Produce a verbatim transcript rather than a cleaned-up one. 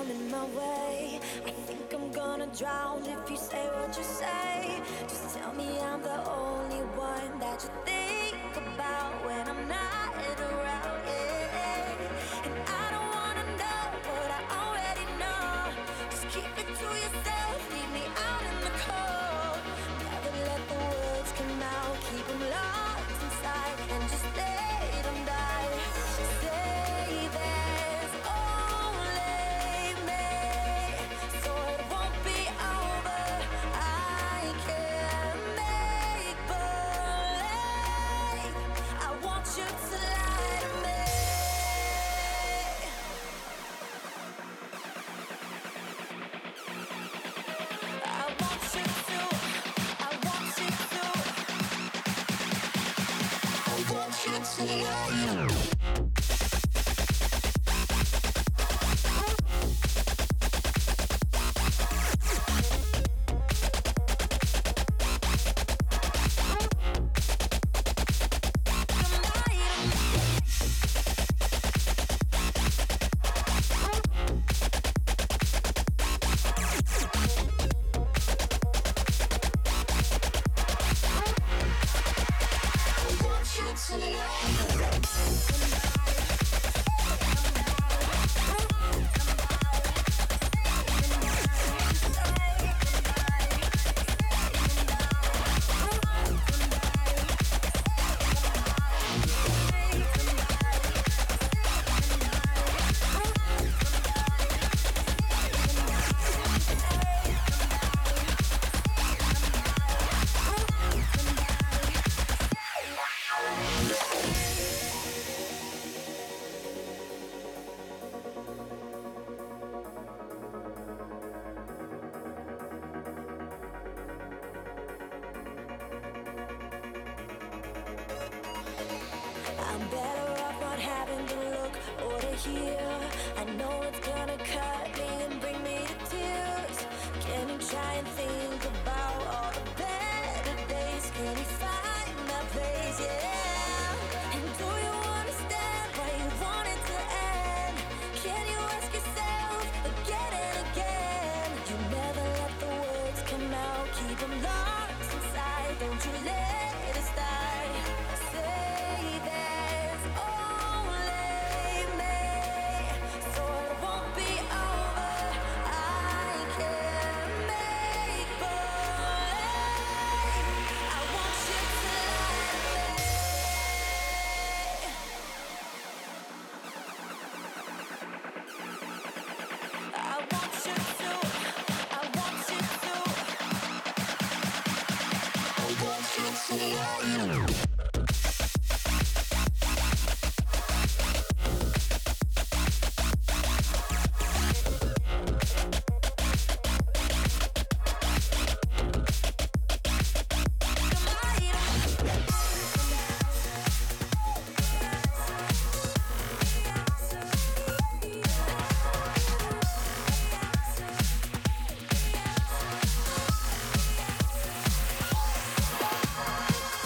down in my way. I think I'm gonna drown if you say what you say. Just tell me I'm the only one that you think about when I'm not around, yeah. And I don't wanna know what I already know. Just keep it to yourself, leave me out in the cold. Never let the words come out, keep them locked inside and just let them die. Say there's only me, so it won't be over. I can make believe. I want you to lie to me. I want you to, I want you to, I want you to lie. I'm better off not having to look or to hear.